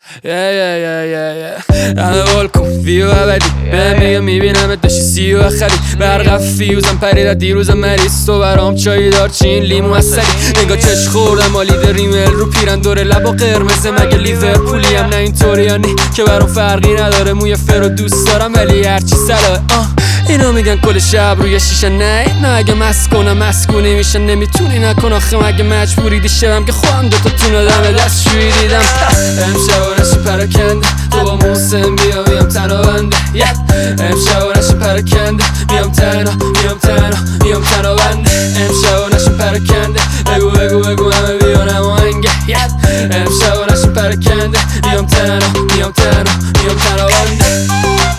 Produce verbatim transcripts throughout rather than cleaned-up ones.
yeah yeah yeah yeah yeah همه بالکن ویو اولی به میگه میبینم داشتی سیو اخری برقف فیوزم پریده دیروزم مریض تو برام چایی دار چین لیمو اصلی نگاه چش خوردم مالید ریمل رو پیرن دور لبا قرمزه مگه لیورپولی هم نه اینطوری یا نی که برام فرقی نداره موی فرو دوست دارم ولی هرچی سلاه آه اینو میگن کل شب روی شیشه نه نه اگه مست کنم مسکونی میشن نمیتونی نکن آخه مگه مجبوری دیشبم که خواهم دوتا تونه دم دستشویی دیدم امشب و نشی پراکنده تو با محسن بیا میام تنها بنده امشب و نشی پراکنده میام تنها میام تنها میام تنها بنده امشب و نشی پراکنده بگو بگو بگو همه بیانم و هنگه امشب و نشی پراکنده میام تنها میام تنها میام تنها بنده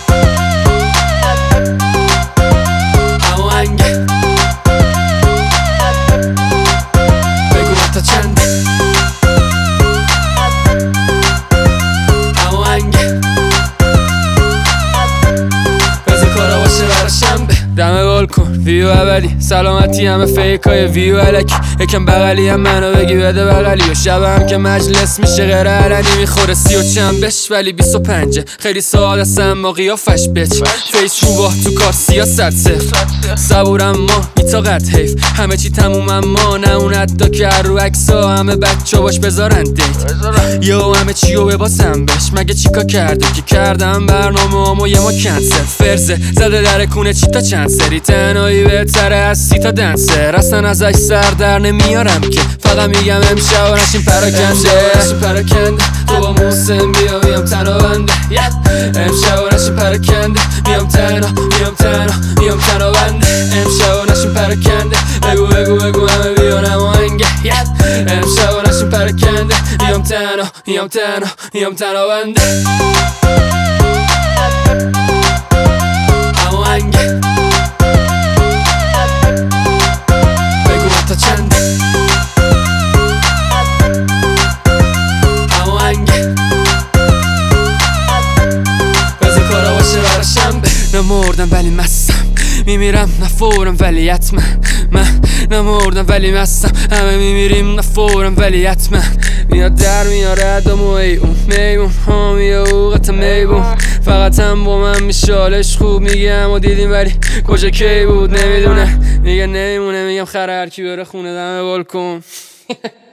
دمه بالکن ویو اولی سلامتی همه فیکای ویو علکی یکم بغلی هم منو بگی بده بغلی و شب هم که مجلس میشه غیر علنی میخوره سی و چند بش ولی بیست و پنجه خیلی ساده سم ما قیافش بچ فیس روباه تو کار سیاست صفر صبورم ما بیتاقت حیف همه چی تموم اما نه اون حدا که هر رو عکسا همه بچه باش بذارن دیت یا همه چی رو بباسم بش مگه چیکا کرده که کردم برنامه همو یه ما کنسل فرزه زده در کونه چی تا چند سری تنهایی بهتره از سی تا دنسر اصلا ازش سر در نمیارم که فقط میگم امشب نشیم پراکنده پراکنده تو با محسن بیا میام تنها بنده امشب نشیم پراکنده میام تنها میام تنها میام تنها بنده امشب نشیم پراکنده بگو بگو بگو همه بیانم و هنگه امشب نشیم پراکنده میام تنها میام تنها میام تنها بنده اما هنگه تا چنده اما هنگه بذار کارا باشه برا شنبه نمردم ولی مستم میمیرم نفورم ولی حتما من نمردم ولی مستم همه میمیریم نفورم ولی حتما میاد در میاره ادام و ای اون میمون هامی اوقات میبون فقط هم با من میشالش خوب میگم و دیدیم ولی کجا کی بود نمیدونه میگه نمیمونه میگم خره هرکی بره خونه دمه بالکن